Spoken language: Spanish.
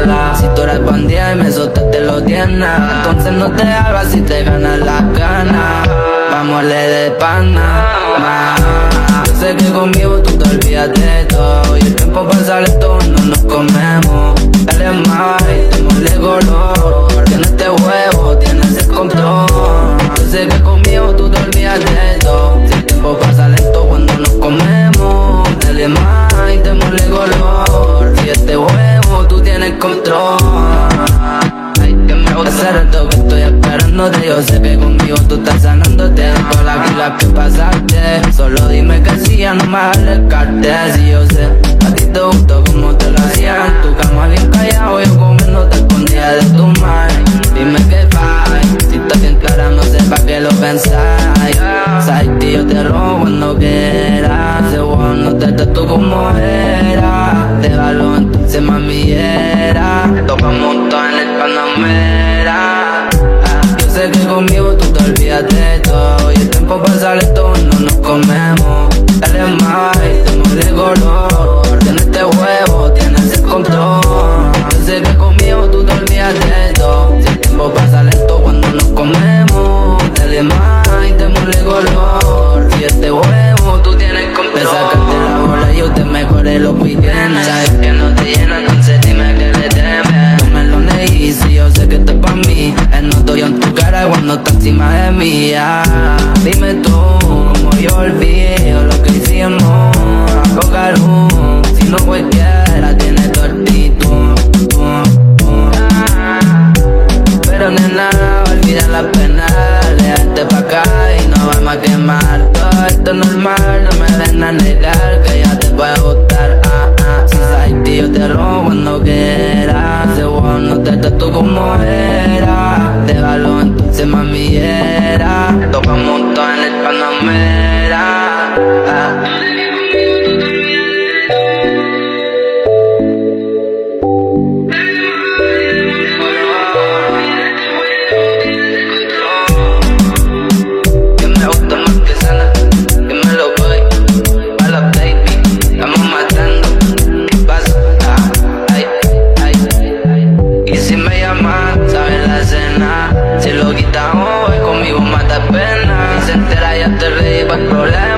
sola. Si tú eres bandida y me soltaste lo tienes, entonces no te hagas si te ganas las ganas. Vámonos de pana, yo sé que conmigo tú te olvidas de todo, y el tiempo pasa lento, no nos comemos. Dale más y démosle color, tienes este huevo, tienes el control. Yo sé que conmigo tú te olvidas de todo, si el tiempo pasa lento cuando nos comemos. Dale más y démosle color, si este huevo tú tienes control. Hace rato que estoy esperándote, yo sé que conmigo tú estás sanándote. Todas las gilas que pasaste, solo dime que sí, ya no me alejarte. Si yo sé, a ti te gustó como te lo hacía en tu cama bien callado, yo comiéndote escondida de tu mind. Dime que falla, si estás bien clara no sé pa' qué lo pensáis. Sabes que yo te robo cuando quieras, ese huevo no te trato como era. Déjalo entonces mami era, tocamos todo en el Panamera. Yo sé que conmigo tú te olvidas de todo, y el tiempo pasa lento, no nos comemos. Dale más y démosle color, tienes este huevo, tienes el control. Yo sé que conmigo tú te olvidas de todo, si el tiempo pasa lento cuando nos comemos. Dale más y démosle color, si este huevo tú tienes control. Me sacaste la bola y usted mejore los weekends. Sabes que no te llena, entonces dime que le temes. No me lo negues si yo sé que esto es pa' mí. El no estoy en tu cara cuando estás encima de mí. Dime tú, como yo olvido lo que hicimos. Hago calor, si no cualquiera tiene tu actitud. Pero nena, olvida la pena, léate pa' acá y no vamos a quemar. Todo esto es normal, no me ven a negar que ya te puede gustar. Si sabes que yo te robo cuando quieras, ese huevo no te trato como era. Déjalo entonces mami era, tocamos todo en el Panamera. Si lo quitas hoy, conmigo mata pena. Si se entera ya te reí pa' el problema.